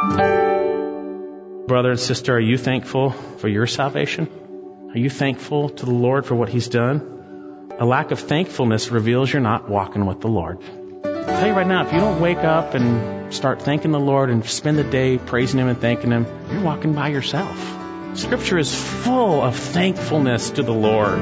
Brother and sister, are you thankful for your salvation? Are you thankful to the Lord for what He's done? A lack of thankfulness reveals you're not walking with the Lord. I'll tell you right now, if you don't wake up and start thanking the Lord and spend the day praising Him and thanking Him, you're walking by yourself. Scripture is full of thankfulness to the Lord.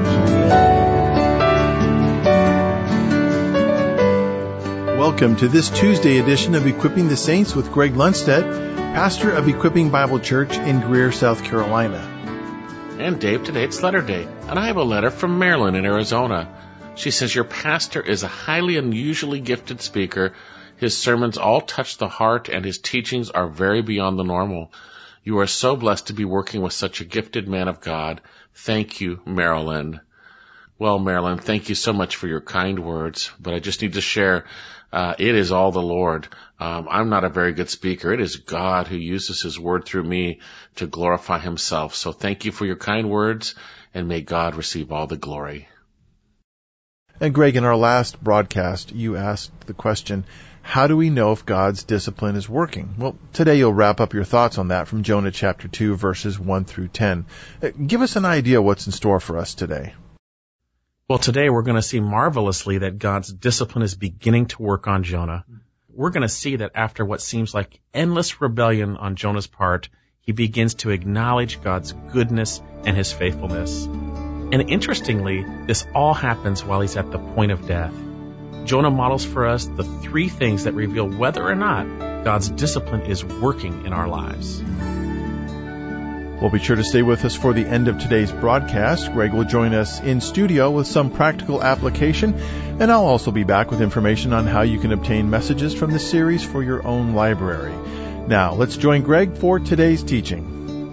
Welcome to this Tuesday edition of Equipping the Saints with Greg Lundstedt, pastor of Equipping Bible Church in Greer, South Carolina. And Dave, today it's letter day, and I have a letter from Marilyn in Arizona. She says, your pastor is a highly unusually gifted speaker. His sermons all touch the heart, and his teachings are very beyond the normal. You are so blessed to be working with such a gifted man of God. Thank you, Marilyn. Well, Marilyn, thank you so much for your kind words, but I just need to share, it is all the Lord. I'm not a very good speaker. It is God who uses His word through me to glorify Himself. So thank you for your kind words, and may God receive all the glory. And Greg, in our last broadcast, you asked the question, how do we know if God's discipline is working? Well, today you'll wrap up your thoughts on that from Jonah chapter 2, verses 1 through 10. Give us an idea what's in store for us today. Well, today we're going to see marvelously that God's discipline is beginning to work on Jonah. We're going to see that after what seems like endless rebellion on Jonah's part, he begins to acknowledge God's goodness and His faithfulness. And interestingly, this all happens while he's at the point of death. Jonah models for us the three things that reveal whether or not God's discipline is working in our lives. Well, be sure to stay with us for the end of today's broadcast. Greg will join us in studio with some practical application, and I'll also be back with information on how you can obtain messages from the series for your own library. Now, let's join Greg for today's teaching.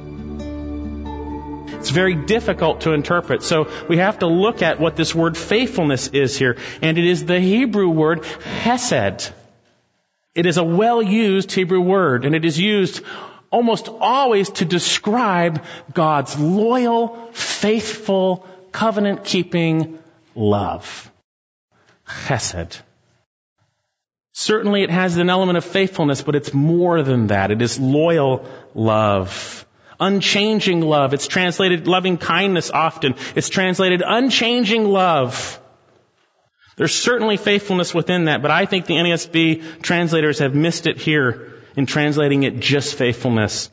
It's very difficult to interpret, so we have to look at what this word faithfulness is here, and it is the Hebrew word hesed. It is a well-used Hebrew word, and it is used almost always to describe God's loyal, faithful, covenant-keeping love. Chesed. Certainly it has an element of faithfulness, but it's more than that. It is loyal love. Unchanging love. It's translated loving kindness often. It's translated unchanging love. There's certainly faithfulness within that, but I think the NASB translators have missed it here in translating it just faithfulness.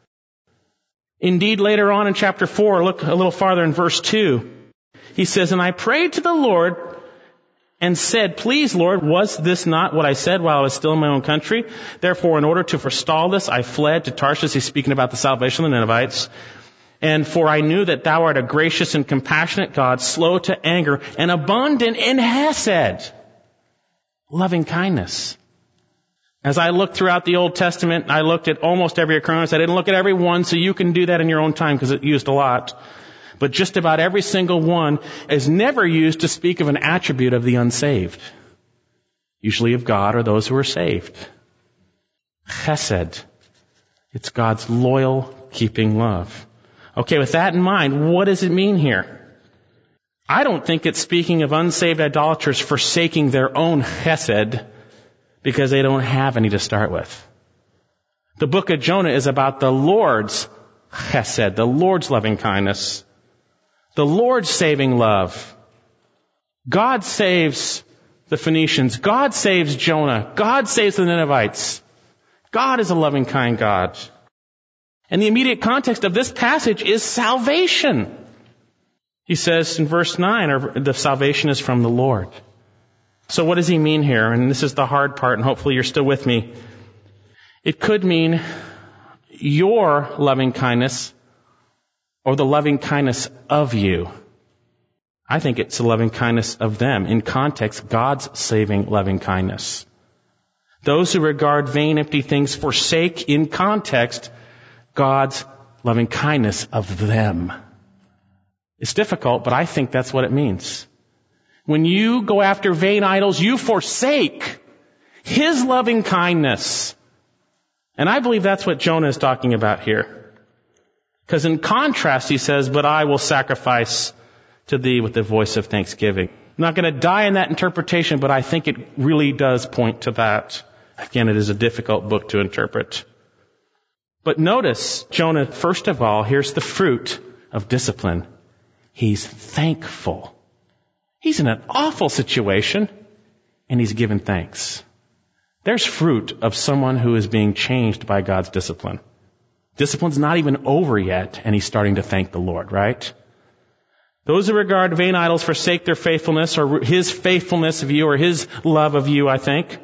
Indeed, later on in chapter 4, look a little farther in verse 2, he says, and I prayed to the Lord and said, please, Lord, was this not what I said while I was still in my own country? Therefore, in order to forestall this, I fled to Tarshish. He's speaking about the salvation of the Ninevites. And for I knew that thou art a gracious and compassionate God, slow to anger and abundant in hesed, loving kindness. As I looked throughout the Old Testament, I looked at almost every occurrence. I didn't look at every one, so you can do that in your own time because it used a lot. But just about every single one is never used to speak of an attribute of the unsaved, usually of God or those who are saved. Chesed. It's God's loyal, keeping love. Okay, with that in mind, what does it mean here? I don't think it's speaking of unsaved idolaters forsaking their own chesed because they don't have any to start with. The book of Jonah is about the Lord's chesed, the Lord's loving kindness, the Lord's saving love. God saves the Phoenicians. God saves Jonah. God saves the Ninevites. God is a loving, kind God. And the immediate context of this passage is salvation. He says in verse 9, the salvation is from the Lord. So what does he mean here? And this is the hard part, and hopefully you're still with me. It could mean your loving kindness or the loving kindness of you. I think it's the loving kindness of them. In context, God's saving loving kindness. Those who regard vain, empty things forsake, in context, God's loving kindness of them. It's difficult, but I think that's what it means. When you go after vain idols, you forsake His loving kindness. And I believe that's what Jonah is talking about here. Because in contrast, he says, but I will sacrifice to thee with the voice of thanksgiving. I'm not going to die in that interpretation, but I think it really does point to that. Again, it is a difficult book to interpret. But notice, Jonah, first of all, here's the fruit of discipline. He's thankful. He's in an awful situation, and he's given thanks. There's fruit of someone who is being changed by God's discipline. Discipline's not even over yet, and he's starting to thank the Lord, right? Those who regard vain idols forsake their faithfulness, or his faithfulness of you, or his love of you, I think.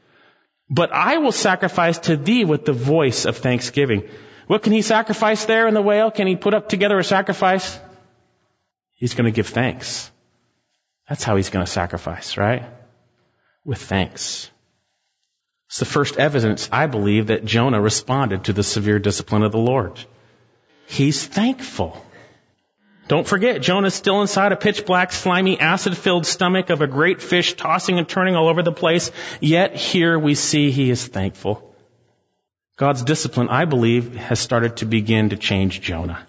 But I will sacrifice to thee with the voice of thanksgiving. What can he sacrifice there in the whale? Can he put up together a sacrifice? He's going to give thanks. That's how he's going to sacrifice, right? With thanks. It's the first evidence, I believe, that Jonah responded to the severe discipline of the Lord. He's thankful. Don't forget, Jonah's still inside a pitch-black, slimy, acid-filled stomach of a great fish tossing and turning all over the place. Yet here we see he is thankful. God's discipline, I believe, has started to begin to change Jonah.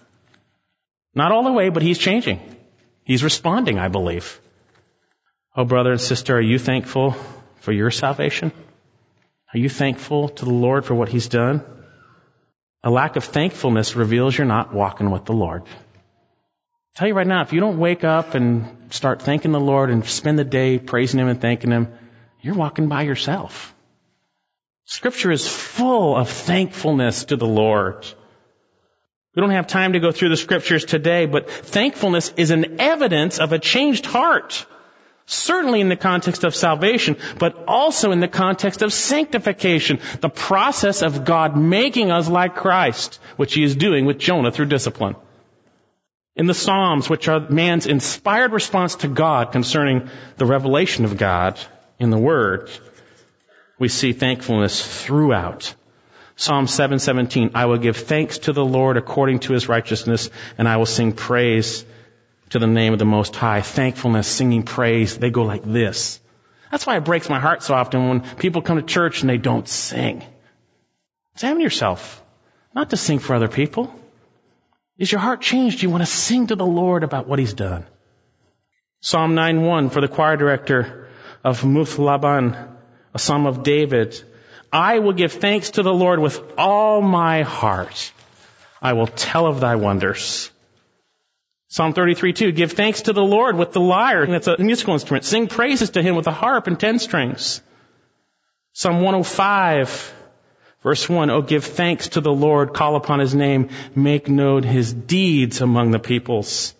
Not all the way, but he's changing. He's responding, I believe. Oh, brother and sister, are you thankful for your salvation? Are you thankful to the Lord for what he's done? A lack of thankfulness reveals you're not walking with the Lord. I tell you right now, if you don't wake up and start thanking the Lord and spend the day praising him and thanking him, you're walking by yourself. Scripture is full of thankfulness to the Lord. We don't have time to go through the scriptures today, but thankfulness is an evidence of a changed heart. Certainly in the context of salvation, but also in the context of sanctification, the process of God making us like Christ, which he is doing with Jonah through discipline. In the Psalms, which are man's inspired response to God concerning the revelation of God in the Word, we see thankfulness throughout. Psalm 7:17, I will give thanks to the Lord according to his righteousness, and I will sing praise to the name of the Most High. Thankfulness, singing praise, they go like this. That's why it breaks my heart so often when people come to church and they don't sing. Examine yourself, not to sing for other people. Is your heart changed? You want to sing to the Lord about what he's done. Psalm 9:1 for the choir director of Muth-Laban, a psalm of David. I will give thanks to the Lord with all my heart. I will tell of thy wonders. Psalm 33:2, give thanks to the Lord with the lyre. That's a musical instrument. Sing praises to him with a harp and 10 strings. Psalm 105, verse 1, oh, give thanks to the Lord, call upon his name, make known his deeds among the peoples.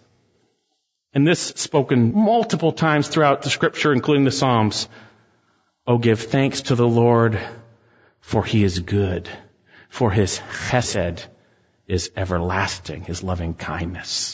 And this spoken multiple times throughout the scripture, including the Psalms. Oh, give thanks to the Lord, for he is good, for his chesed is everlasting, his loving kindness.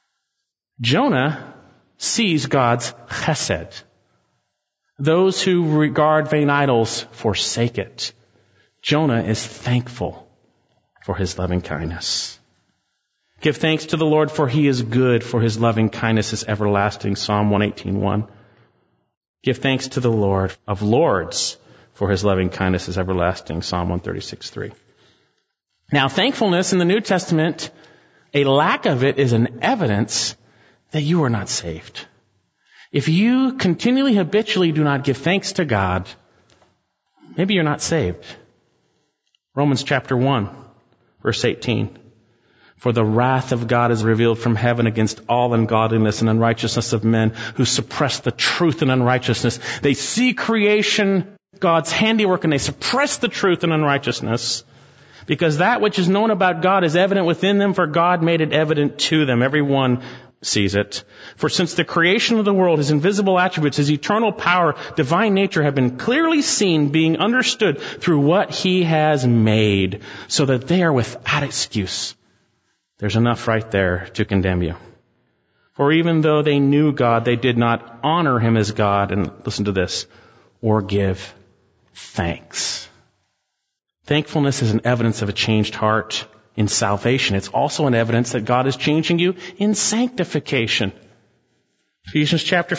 Jonah sees God's chesed. Those who regard vain idols forsake it. Jonah is thankful for his loving kindness. Give thanks to the Lord, for he is good, for his loving kindness is everlasting. Psalm 118:1. Give thanks to the Lord of lords, for his loving kindness is everlasting. Psalm 136:3. Now, thankfulness in the New Testament, a lack of it is an evidence that you are not saved. If you continually, habitually do not give thanks to God, maybe you're not saved. Romans chapter 1, verse 18. For the wrath of God is revealed from heaven against all ungodliness and unrighteousness of men who suppress the truth in unrighteousness. They see creation, God's handiwork, and they suppress the truth in unrighteousness. Because that which is known about God is evident within them, for God made it evident to them. Everyone sees it. For since the creation of the world, his invisible attributes, his eternal power, divine nature have been clearly seen, being understood through what he has made, so that they are without excuse. There's enough right there to condemn you. For even though they knew God, they did not honor him as God, and listen to this, or give thanks. Thankfulness is an evidence of a changed heart in salvation. It's also an evidence that God is changing you in sanctification. Ephesians chapter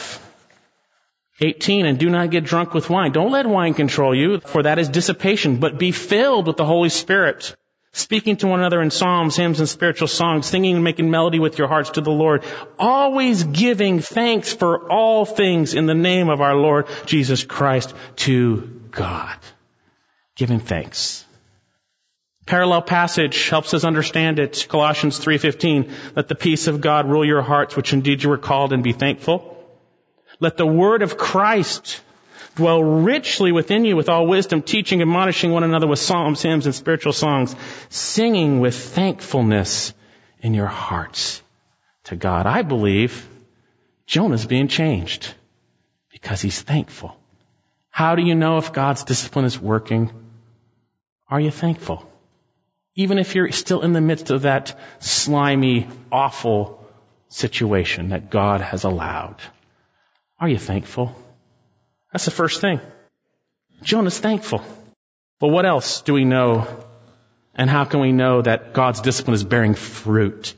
5:18, and do not get drunk with wine. Don't let wine control you, for that is dissipation, but be filled with the Holy Spirit, speaking to one another in psalms, hymns, and spiritual songs, singing and making melody with your hearts to the Lord, always giving thanks for all things in the name of our Lord Jesus Christ to God. Giving thanks. Parallel passage helps us understand it. Colossians 3:15. Let the peace of God rule your hearts, which indeed you were called, and be thankful. Let the word of Christ dwell richly within you with all wisdom, teaching, admonishing one another with psalms, hymns, and spiritual songs, singing with thankfulness in your hearts to God. I believe Jonah's being changed because he's thankful. How do you know if God's discipline is working? Are you thankful? Even if you're still in the midst of that slimy, awful situation that God has allowed. Are you thankful? That's the first thing. Jonah's thankful. But what else do we know? And how can we know that God's discipline is bearing fruit?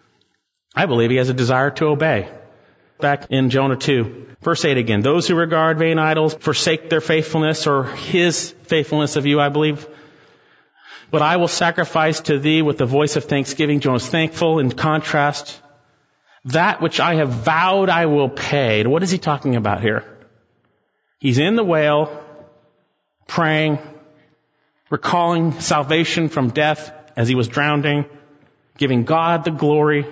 I believe he has a desire to obey. Back in Jonah 2, verse 8 again. Those who regard vain idols forsake their faithfulness, or his faithfulness of you, I believe. But I will sacrifice to thee with the voice of thanksgiving. Jonah's thankful. In contrast, that which I have vowed I will pay. What is he talking about here? He's in the whale, praying, recalling salvation from death as he was drowning, giving God the glory.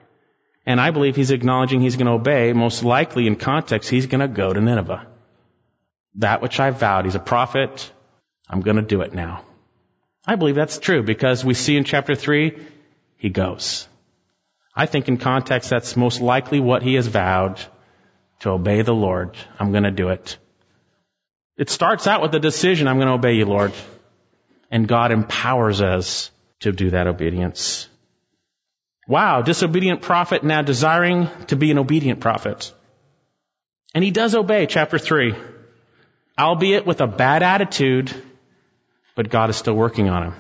And I believe he's acknowledging he's going to obey. Most likely in context, he's going to go to Nineveh. That which I vowed. He's a prophet. I'm going to do it now. I believe that's true because we see in chapter 3, he goes. I think in context, that's most likely what he has vowed, to obey the Lord. I'm going to do it. It starts out with the decision, I'm going to obey you, Lord. And God empowers us to do that obedience. Wow, disobedient prophet now desiring to be an obedient prophet. And he does obey, chapter 3. Albeit with a bad attitude, but God is still working on him.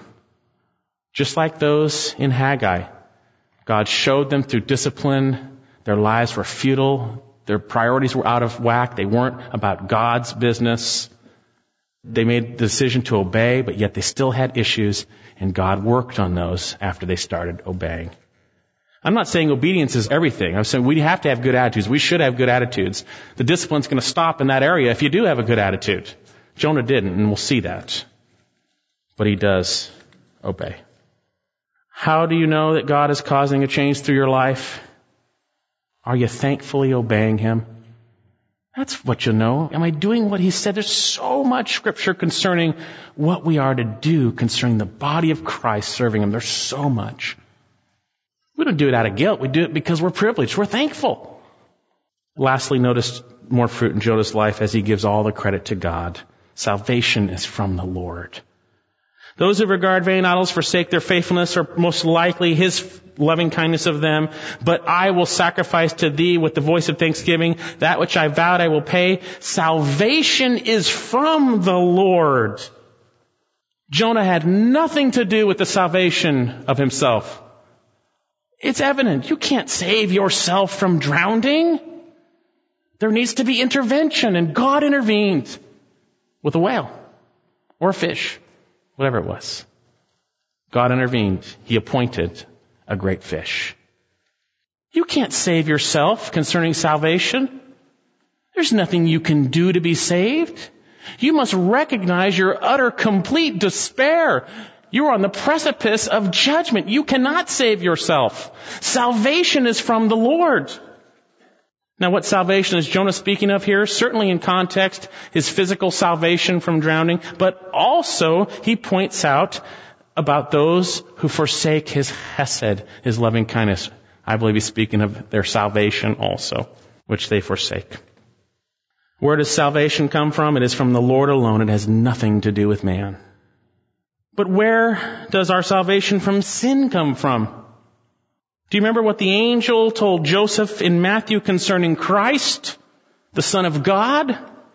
Just like those in Haggai. God showed them through discipline. Their lives were futile. Their priorities were out of whack. They weren't about God's business. They made the decision to obey, but yet they still had issues, and God worked on those after they started obeying. I'm not saying obedience is everything. I'm saying we have to have good attitudes. We should have good attitudes. The discipline's going to stop in that area if you do have a good attitude. Jonah didn't, and we'll see that. But he does obey. How do you know that God is causing a change through your life? Are you thankfully obeying him? That's what you know. Am I doing what he said? There's so much scripture concerning what we are to do concerning the body of Christ serving him. There's so much. We don't do it out of guilt. We do it because we're privileged. We're thankful. Lastly, notice more fruit in Jonah's life as he gives all the credit to God. Salvation is from the Lord. Those who regard vain idols forsake their faithfulness, or most likely his loving kindness of them. But I will sacrifice to thee with the voice of thanksgiving. That which I vowed I will pay. Salvation is from the Lord. Jonah had nothing to do with the salvation of himself. It's evident. You can't save yourself from drowning. There needs to be intervention, and God intervened with a whale or a fish. Whatever it was. God intervened. He appointed a great fish. You can't save yourself concerning salvation. There's nothing you can do to be saved. You must recognize your utter, complete despair. You're on the precipice of judgment. You cannot save yourself. Salvation is from the Lord. Now, what salvation is Jonah speaking of here? Certainly in context, his physical salvation from drowning, but also he points out about those who forsake his hesed, his loving kindness. I believe he's speaking of their salvation also, which they forsake. Where does salvation come from? It is from the Lord alone. It has nothing to do with man. But where does our salvation from sin come from? Do you remember what the angel told Joseph in Matthew concerning Christ, the Son of God?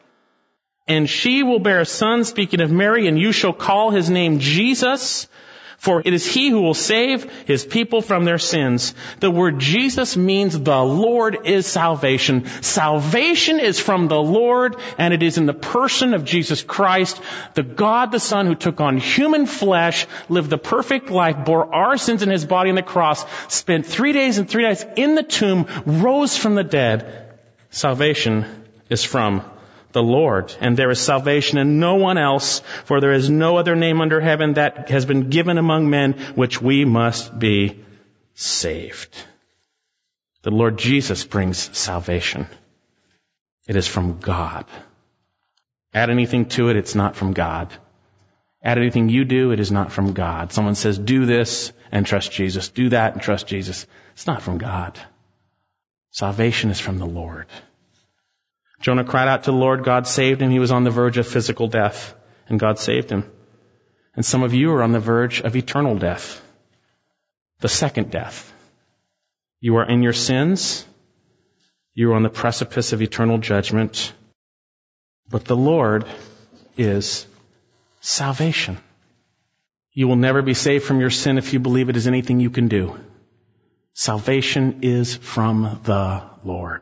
And she will bear a son, speaking of Mary, and you shall call his name Jesus, for it is he who will save his people from their sins. The word Jesus means the Lord is salvation. Salvation is from the Lord, and it is in the person of Jesus Christ, the God the Son who took on human flesh, lived the perfect life, bore our sins in his body on the cross, spent 3 days and 3 nights in the tomb, rose from the dead. Salvation is from the Lord, and there is salvation in no one else, for there is no other name under heaven that has been given among men which we must be saved. The Lord Jesus brings salvation. It is from God. Add anything to it, it's not from God. Add anything you do, it is not from God. Someone says, do this and trust Jesus. Do that and trust Jesus. It's not from God. Salvation is from the Lord. Jonah cried out to the Lord. God saved him. He was on the verge of physical death, and God saved him. And some of you are on the verge of eternal death, the second death. You are in your sins. You are on the precipice of eternal judgment. But the Lord is salvation. You will never be saved from your sin if you believe it is anything you can do. Salvation is from the Lord.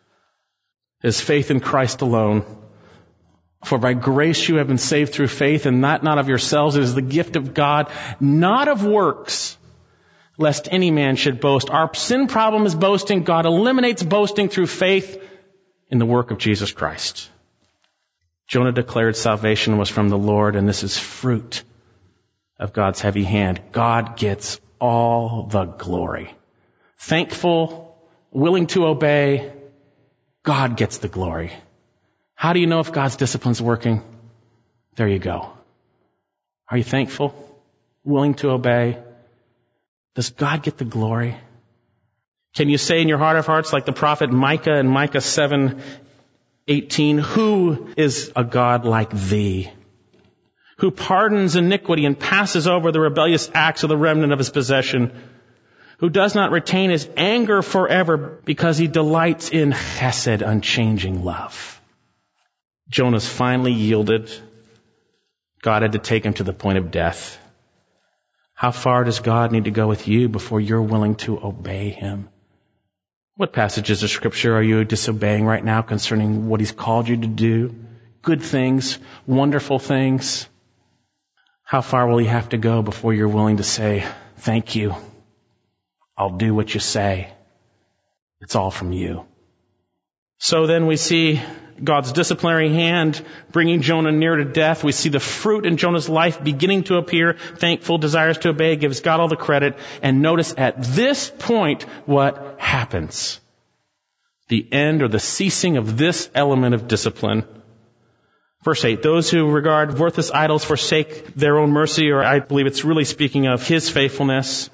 It is faith in Christ alone. For by grace you have been saved through faith, and that not of yourselves. It is the gift of God, not of works, lest any man should boast. Our sin problem is boasting. God eliminates boasting through faith in the work of Jesus Christ. Jonah declared salvation was from the Lord, and this is fruit of God's heavy hand. God gets all the glory. Thankful, willing to obey, God gets the glory. How do you know if God's discipline's working? There you go. Are you thankful? Willing to obey? Does God get the glory? Can you say in your heart of hearts, like the prophet Micah in Micah 7:18, who is a God like thee, who pardons iniquity and passes over the rebellious acts of the remnant of his possession, who does not retain his anger forever because he delights in chesed, unchanging love. Jonah's finally yielded. God had to take him to the point of death. How far does God need to go with you before you're willing to obey him? What passages of Scripture are you disobeying right now concerning what he's called you to do? Good things, wonderful things. How far will he have to go before you're willing to say, thank you, I'll do what you say. It's all from you. So then we see God's disciplinary hand bringing Jonah near to death. We see the fruit in Jonah's life beginning to appear. Thankful, desires to obey, gives God all the credit. And notice at this point what happens. The end or the ceasing of this element of discipline. Verse 8, those who regard worthless idols forsake their own mercy, or I believe it's really speaking of his faithfulness.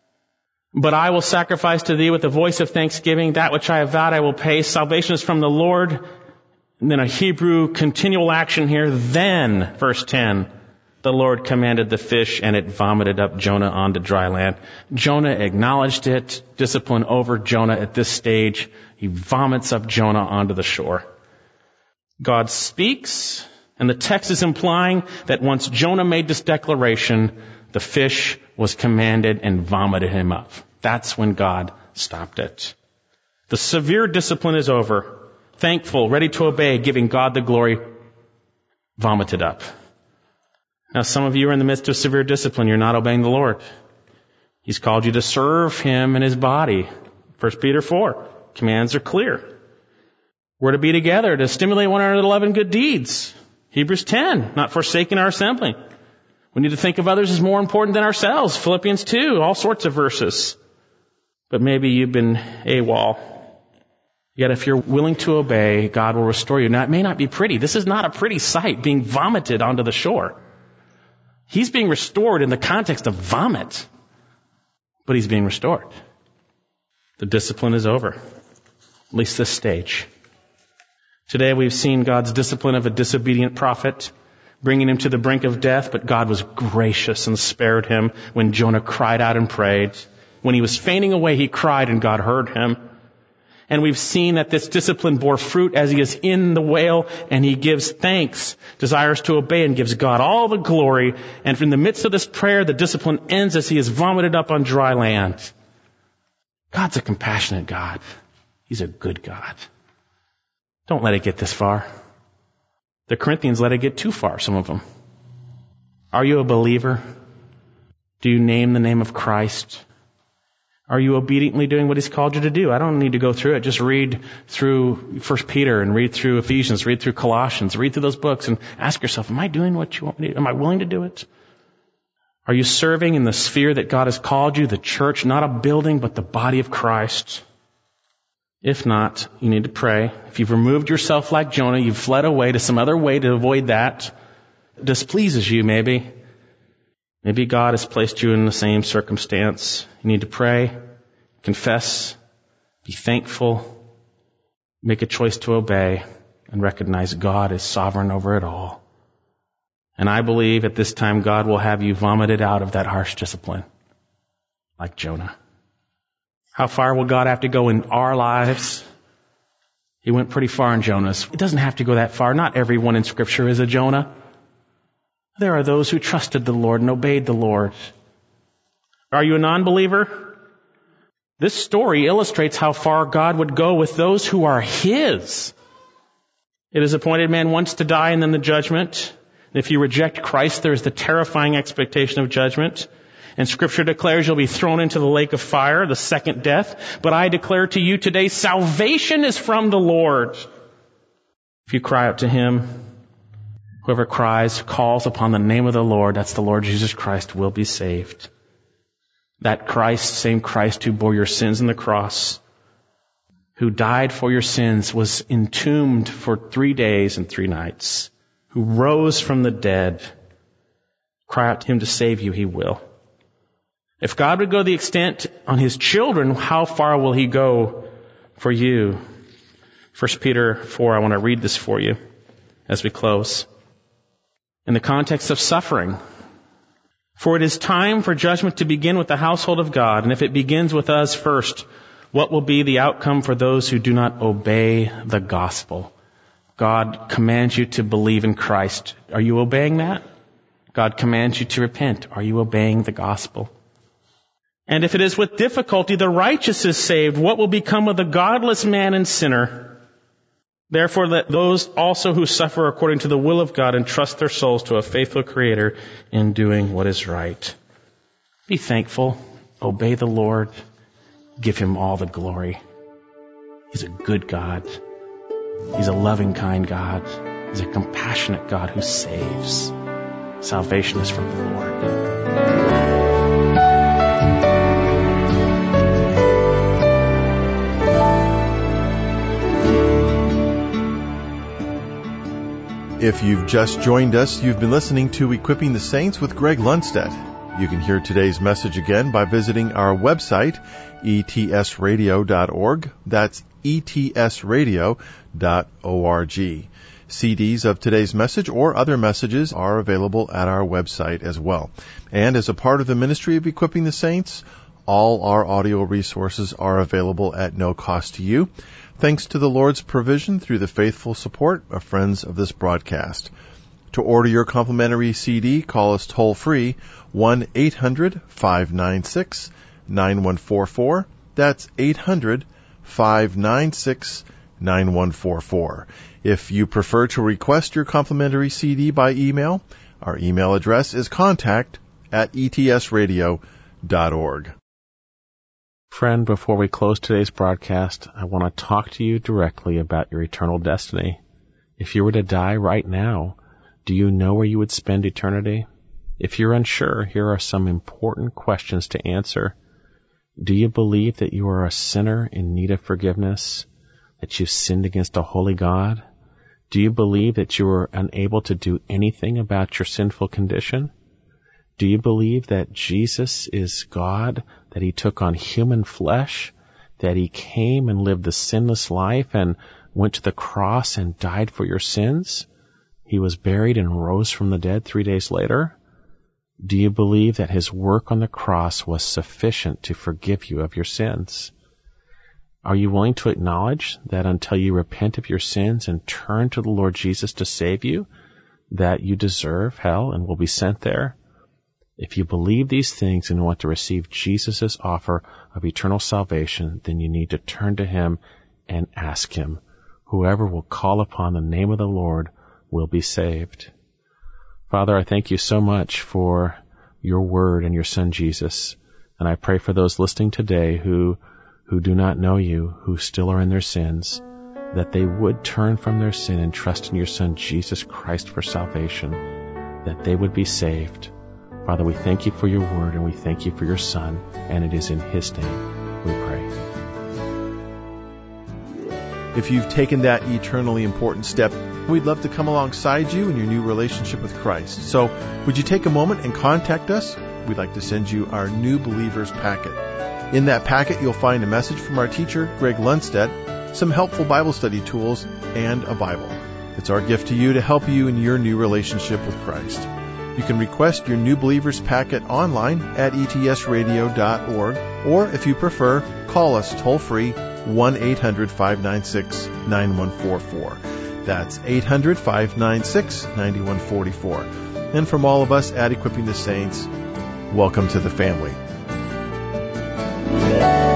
But I will sacrifice to thee with the voice of thanksgiving. That which I have vowed I will pay. Salvation is from the Lord. And then a Hebrew continual action here. Then, verse 10, the Lord commanded the fish and it vomited up Jonah onto dry land. Jonah acknowledged it. Discipline over Jonah at this stage. He vomits up Jonah onto the shore. God speaks, and the text is implying that once Jonah made this declaration, the fish was commanded and vomited him up. That's when God stopped it. The severe discipline is over. Thankful, ready to obey, giving God the glory, vomited up. Now some of you are in the midst of severe discipline. You're not obeying the Lord. He's called you to serve him in his body. 1 Peter 4. Commands are clear. We're to be together to stimulate one another to love and good deeds. Hebrews 10. Not forsaking our assembly. We need to think of others as more important than ourselves. Philippians 2. All sorts of verses. But maybe you've been AWOL. Yet if you're willing to obey, God will restore you. Now, it may not be pretty. This is not a pretty sight, being vomited onto the shore. He's being restored in the context of vomit. But he's being restored. The discipline is over. At least this stage. Today we've seen God's discipline of a disobedient prophet, bringing him to the brink of death, but God was gracious and spared him when Jonah cried out and prayed. When he was fainting away, he cried and God heard him. And we've seen that this discipline bore fruit as he is in the whale, and he gives thanks, desires to obey, and gives God all the glory. And in the midst of this prayer, the discipline ends as he is vomited up on dry land. God's a compassionate God. He's a good God. Don't let it get this far. The Corinthians let it get too far, some of them. Are you a believer? Do you name the name of Christ? Are you obediently doing what He's called you to do? I don't need to go through it. Just read through 1 Peter and read through Ephesians, read through Colossians, read through those books and ask yourself, am I doing what you want me to do? Am I willing to do it? Are you serving in the sphere that God has called you, the church, not a building, but the body of Christ? If not, you need to pray. If you've removed yourself like Jonah, you've fled away to some other way to avoid that, displeases you maybe. Maybe God has placed you in the same circumstance. You need to pray, confess, be thankful, make a choice to obey, and recognize God is sovereign over it all. And I believe at this time God will have you vomited out of that harsh discipline, like Jonah. How far will God have to go in our lives? He went pretty far in Jonah's. It doesn't have to go that far. Not everyone in Scripture is a Jonah. There are those who trusted the Lord and obeyed the Lord. Are you a non-believer? This story illustrates how far God would go with those who are His. It is appointed man once to die and then the judgment. And if you reject Christ, there is the terrifying expectation of judgment. And Scripture declares you'll be thrown into the lake of fire, the second death. But I declare to you today, salvation is from the Lord. If you cry out to Him, whoever calls upon the name of the Lord, that's the Lord Jesus Christ, will be saved. That Christ, same Christ who bore your sins on the cross, who died for your sins, was entombed for 3 days and 3 nights, who rose from the dead. Cry out to Him to save you, He will. If God would go the extent on His children, how far will He go for you? 1 Peter 4, I want to read this for you as we close. In the context of suffering. For it is time for judgment to begin with the household of God, and if it begins with us first, what will be the outcome for those who do not obey the gospel? God commands you to believe in Christ. Are you obeying that? God commands you to repent. Are you obeying the gospel? And if it is with difficulty the righteous is saved, what will become of the godless man and sinner? Therefore, let those also who suffer according to the will of God entrust their souls to a faithful Creator in doing what is right. Be thankful. Obey the Lord. Give Him all the glory. He's a good God. He's a loving, kind God. He's a compassionate God who saves. Salvation is from the Lord. If you've just joined us, you've been listening to Equipping the Saints with Greg Lundstedt. You can hear today's message again by visiting our website, etsradio.org. That's etsradio.org. CDs of today's message or other messages are available at our website as well. And as a part of the ministry of Equipping the Saints, all our audio resources are available at no cost to you, thanks to the Lord's provision through the faithful support of friends of this broadcast. To order your complimentary CD, call us toll-free, 1-800-596-9144. That's 800-596-9144. If you prefer to request your complimentary CD by email, our email address is contact@etsradio.org. Friend, before we close today's broadcast, I want to talk to you directly about your eternal destiny. If you were to die right now, do you know where you would spend eternity? If you're unsure, here are some important questions to answer. Do you believe that you are a sinner in need of forgiveness? That you've sinned against a holy God? Do you believe that you are unable to do anything about your sinful condition? Do you believe that Jesus is God, that He took on human flesh, that He came and lived the sinless life and went to the cross and died for your sins? He was buried and rose from the dead 3 days later? Do you believe that His work on the cross was sufficient to forgive you of your sins? Are you willing to acknowledge that until you repent of your sins and turn to the Lord Jesus to save you, that you deserve hell and will be sent there? If you believe these things and want to receive Jesus' offer of eternal salvation, then you need to turn to Him and ask Him. Whoever will call upon the name of the Lord will be saved. Father, I thank You so much for Your word and Your Son Jesus. And I pray for those listening today who do not know you, who still are in their sins, that they would turn from their sin and trust in your Son, Jesus Christ, for salvation, that they would be saved. Father, we thank you for your word, and we thank you for your Son, and it is in his name we pray. If you've taken that eternally important step, we'd love to come alongside you in your new relationship with Christ. So would you take a moment and contact us? We'd like to send you our New Believers packet. In that packet, you'll find a message from our teacher, Greg Lundstedt, some helpful Bible study tools, and a Bible. It's our gift to you to help you in your new relationship with Christ. You can request your New Believers packet online at etsradio.org, or if you prefer, call us toll-free 1-800-596-9144. That's 800-596-9144. And from all of us at Equipping the Saints, welcome to the family.